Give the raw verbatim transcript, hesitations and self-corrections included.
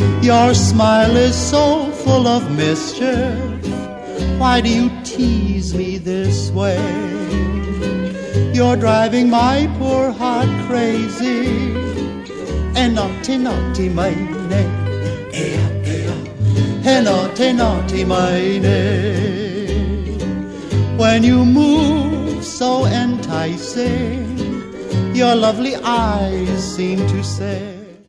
Your smile is so full of mischief. Why do you tease me this way? You're driving my poor heart crazy. And naughty, naughty, my name. And naughty, naughty, my name. When you move so enticing, your lovely eyes seem to say,